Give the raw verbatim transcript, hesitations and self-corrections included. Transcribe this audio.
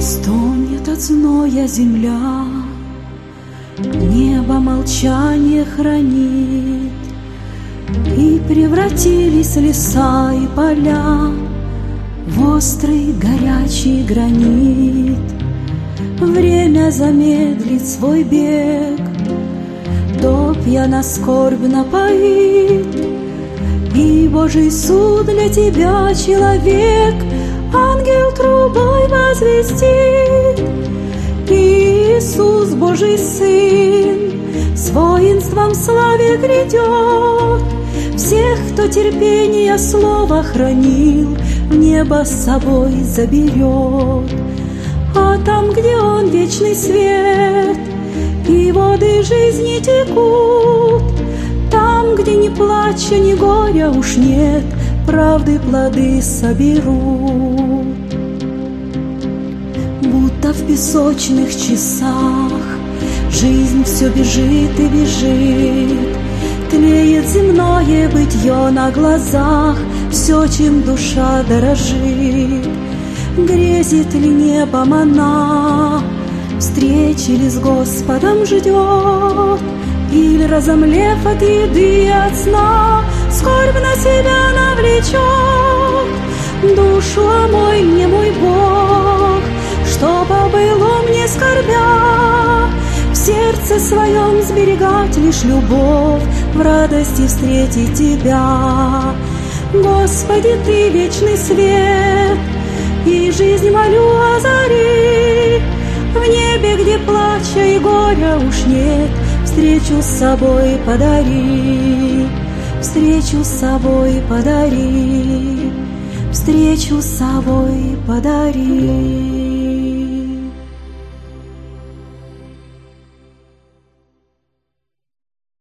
Стонет от зноя земля, небо молчание хранит, и превратились леса и поля в острый горячий гранит. Время замедлит свой бег, топья на скорбь напоит, и Божий суд для тебя, человек, ангел трубой возвестит. Иисус, Божий Сын, с воинством в славе грядет. Всех, кто терпение слова хранил, в небо с собой заберет. А там, где Он вечный свет, и воды жизни текут, там, где ни плача, ни горя уж нет, правды плоды соберут. Будто в песочных часах жизнь все бежит и бежит, тлеет земное бытие на глазах, все, чем душа дорожит. Грезит ли небом она, встречи ли с Господом ждет, или, разомлев от еды и от сна, скорбь на себя навлечет. Душу омой мне, мой Бог, чтоб было мне скорбя, в сердце своем сберегать лишь любовь, в радости встретить Тебя. Господи, Ты вечный свет, и жизнь молю озари. В небе, где плача и горя уж нет, встречу с собой подари, встречу с собой подари, встречу с собой подари.